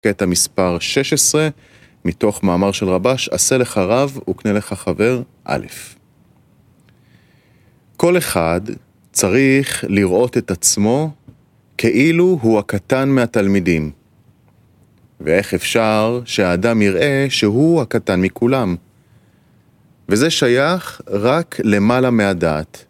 קטע מספר 16, מתוך מאמר של רבש, עשה לך רב וקנה לך חבר א'. כל אחד צריך לראות את עצמו כאילו הוא הקטן מהתלמידים. ואיך אפשר שהאדם יראה שהוא הקטן מכולם? וזה שייך רק למעלה מהדעת.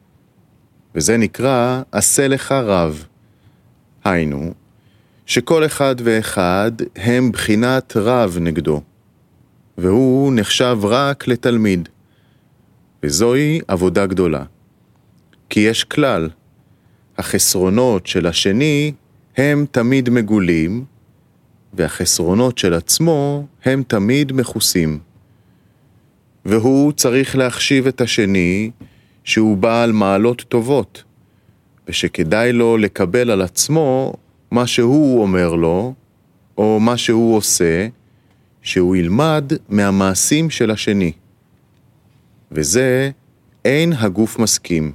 וזה נקרא עשה לך רב. היינו, שכל אחד ואחד הם בחינת רב נגדו, והוא נחשב רק לתלמיד. וזוהי עבודה גדולה. כי יש כלל, החסרונות של השני הם תמיד מגולים, והחסרונות של עצמו הם תמיד מחוסים. והוא צריך להחשיב את השני שהוא בעל מעלות טובות, ושכדאי לו לקבל על עצמו מה שהוא אומר לו, או מה שהוא עושה, שהוא ילמד מהמעשים של השני. וזה אין הגוף מסכים.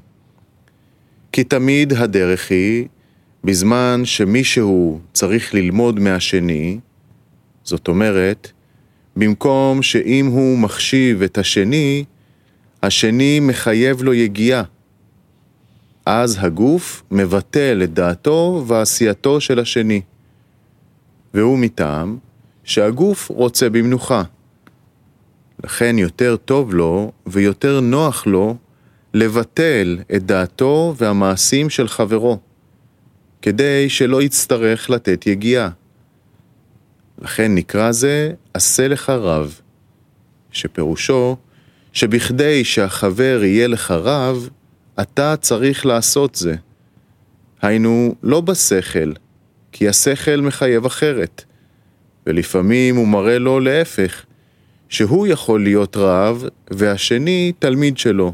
כי תמיד הדרך היא, בזמן שמישהו צריך ללמוד מהשני, זאת אומרת, במקום שאם הוא מחשיב את השני, השני מחייב לו יגיעה. אז הגוף מבטל את דעתו ועשייתו של השני. והוא מטעם שהגוף רוצה במנוחה. לכן יותר טוב לו ויותר נוח לו לבטל את דעתו והמעשים של חברו, כדי שלא יצטרך לתת יגיעה. לכן נקרא זה עשה לך רב, שפירושו שבכדי שהחבר יהיה לך רב, אתה צריך לעשות זה. היינו לא בשכל, כי השכל מחייב אחרת, ולפעמים הוא מראה לו להפך, שהוא יכול להיות רב והשני תלמיד שלו.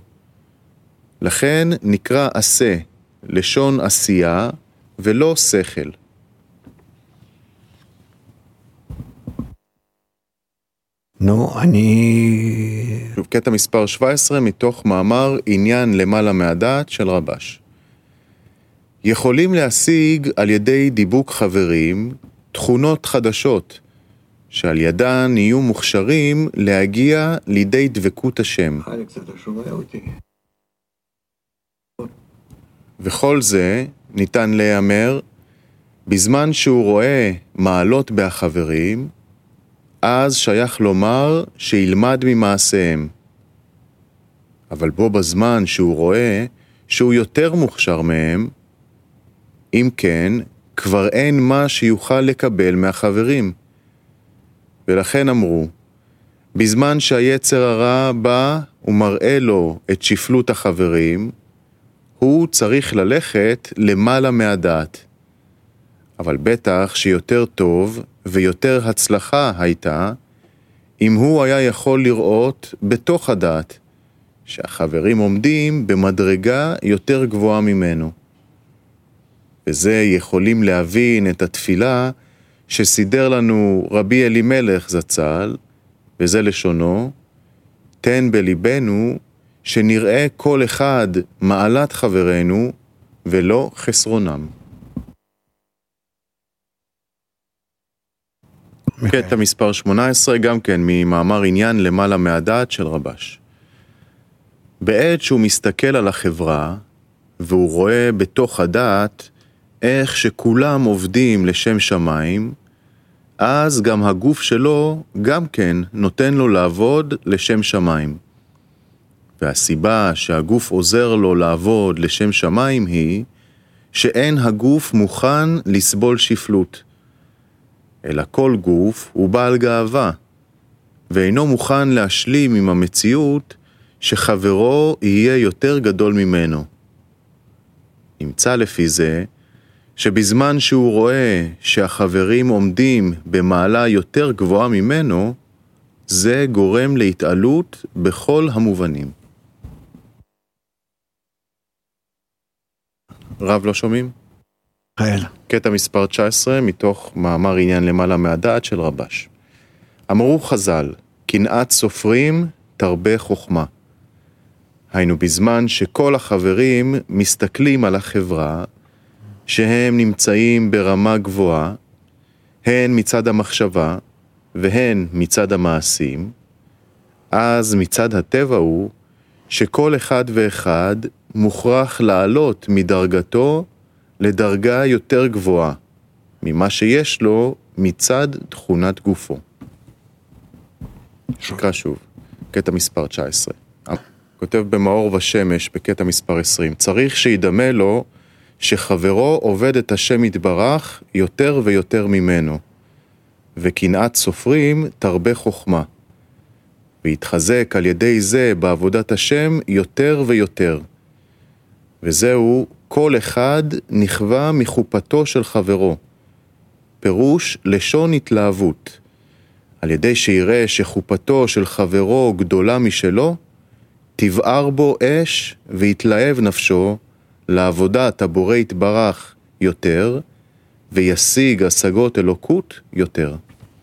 לכן נקרא עשה, לשון עשייה ולא שכל. שוב, קטע מספר 17 מתוך מאמר עניין למעלה מהדעת של רבש. יכולים להשיג על ידי דיבוק חברים תכונות חדשות, שעל ידן יהיו מוכשרים להגיע לידי דבקות השם. וכל זה ניתן להיאמר בזמן שהוא רואה מעלות בחברים, אז שייך לומר שילמד ממעשיהם. אבל בו בזמן שהוא רואה שהוא יותר מוכשר מהם, אם כן, כבר אין מה שיוכל לקבל מהחברים. ולכן אמרו, בזמן שהיצר הרע בא ומראה לו את שפלות החברים, הוא צריך ללכת למעלה מהדעת. אבל בטח שיותר טוב ויותר הצלחה הייתה, אם הוא היה יכול לראות בתוך הדעת, שהחברים עומדים במדרגה יותר גבוהה ממנו. וזה יכולים להבין את התפילה שסידר לנו רבי אלימלך זצ"ל, וזה לשונו, תן בליבנו שנראה כל אחד מעלת חברנו ולא חסרונם. קטע מספר 18, גם כן ממאמר עניין למעלה מהדעת של רבש. בעת שהוא מסתכל על החברה, והוא רואה בתוך הדעת איך שכולם עובדים לשם שמיים, אז גם הגוף שלו גם כן נותן לו לעבוד לשם שמיים. והסיבה שהגוף עוזר לו לעבוד לשם שמיים היא שאין הגוף מוכן לסבול שפלות. אלא כל גוף הוא בעל גאווה, ואינו מוכן להשלים עם המציאות שחברו יהיה יותר גדול ממנו. נמצא לפי זה שבזמן שהוא רואה שהחברים עומדים במעלה יותר גבוהה ממנו, זה גורם להתעלות בכל המובנים. רב לא שומעים? קטע מספר 19 מתוך מאמר עניין למעלה מהדעת של רבש. אמרו חז"ל, קנאת סופרים תרבה חוכמה. היינו בזמן שכל החברים מסתכלים על החברה, שהם נמצאים ברמה גבוהה, הן מצד המחשבה והן מצד המעשים, אז מצד הטבע הוא שכל אחד ואחד מוכרח לעלות מדרגתו לדרגה יותר גבוהה ממה שיש לו מצד תכונת גופו. נקרא שוב, קטע מספר 19. כותב במאור ושמש בקטע מספר 20, צריך שידמה לו שחברו עובד את השם יתברך יותר ויותר ממנו, וקנאת סופרים תרבה חוכמה, ויתחזק על ידי זה בעבודת השם יותר ויותר. וזהו, כל אחד נכווה מחופתו של חברו, פירוש לשון התלהבות. על ידי שיראה שחופתו של חברו גדולה משלו, תבער בו אש ויתלהב נפשו לעבודת הבורא יתברך יותר, וישיג השגות אלוקות יותר.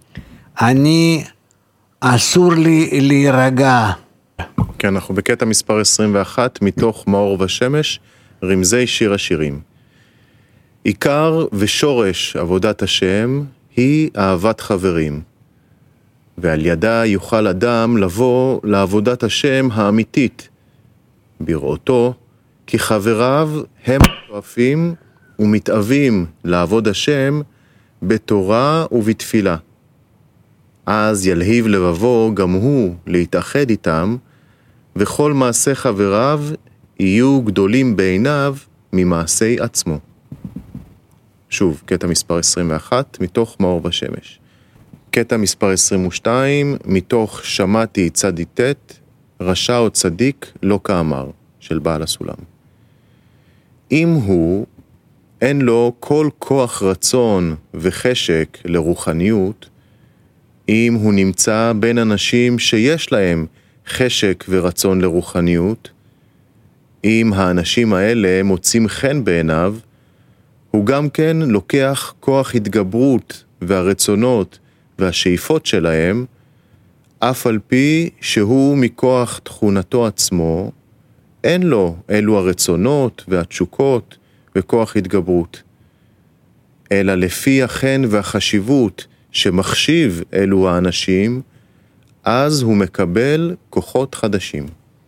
אסור לי להירגע. כן, אנחנו בקטע מספר 21 מתוך מאור ושמש, רמזי שיר השירים. עיקר ושורש עבודת השם היא אהבת חברים, ועל ידה יוכל אדם לבוא לעבודת השם האמיתית, בראותו כי חבריו הם שואפים ומתאווים לעבוד השם בתורה ובתפילה. אז ילהיב לבבו גם הוא להתאחד איתם, וכל מעשה חבריו יהיו גדולים בעיניו ממעשי עצמו. שוב, קטע מספר 21 מתוך מאור ושמש. קטע מספר 22 מתוך שמעתי צדיק, רשע או צדיק לא כאמר, של בעל הסולם. אם הוא אין לו כל כוח רצון וחשק לרוחניות, אם הוא נמצא בין אנשים שיש להם חשק ורצון לרוחניות, אם האנשים האלה מוצאים חן בעיניו, הוא גם כן לוקח כוח התגברות והרצונות והשאיפות שלהם, אף על פי שהוא מכוח תכונתו עצמו, אין לו אלו הרצונות והתשוקות וכוח התגברות, אלא לפי החן והחשיבות שמחשיב אלו האנשים, אז הוא מקבל כוחות חדשים.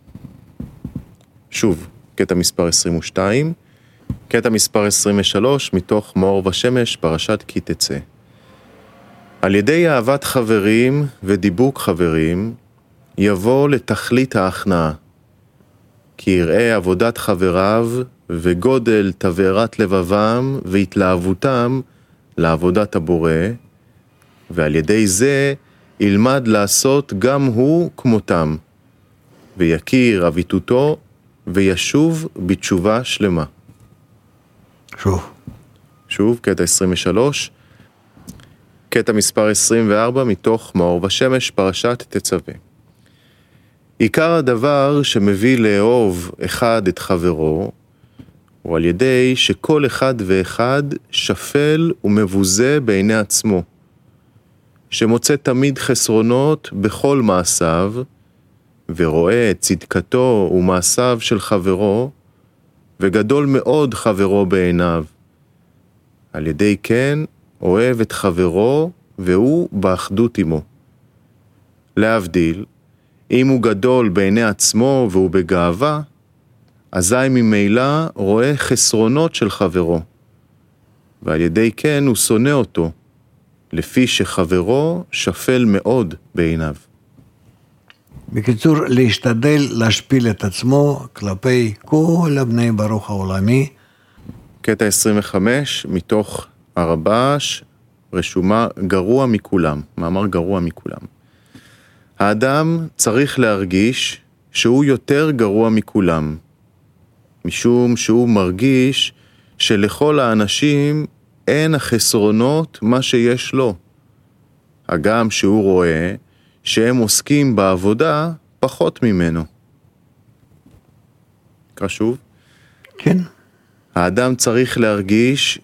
שוב, קטע מספר 22, קטע מספר 23 מתוך מאור ושמש, פרשת כי תצא. על ידי אהבת חברים ודיבוק חברים, יבוא לתכלית ההכנעה, כי יראה עבודת חבריו וגודל תבערת לבבם והתלהבותם לעבודת הבורא, ועל ידי זה ילמד לעשות גם הוא כמותם, ויכיר אביתותו וישוב בתשובה שלמה. שוב, קטע 23, קטע מספר 24 מתוך מאור ושמש, פרשת תצווה. עיקר הדבר שמביא לאהוב אחד את חברו, הוא על ידי שכל אחד ואחד שפל ומבוזה בעיני עצמו, שמוצא תמיד חסרונות בכל מעשיו, ורואה את צדקתו ומעשיו של חברו, וגדול מאוד חברו בעיניו. על ידי כן אוהב את חברו, והוא באחדות עמו. להבדיל, אם הוא גדול בעיני עצמו והוא בגאווה, אזי ממילא רואה חסרונות של חברו, ועל ידי כן הוא שונא אותו, לפי שחברו שפל מאוד בעיניו. בקיצור, להשתדל להשפיל את עצמו כלפי כל הבני ברוך העולמי. קטע 25 מתוך הרבש, רשומה גרוע מכולם, מאמר גרוע מכולם. האדם צריך להרגיש שהוא יותר גרוע מכולם, משום שהוא מרגיש שלכל האנשים אין החסרונות מה שיש לו. הגם שהוא רואה שהם עוסקים בעבודה פחות ממנו. קרא שוב? כן. האדם צריך להרגיש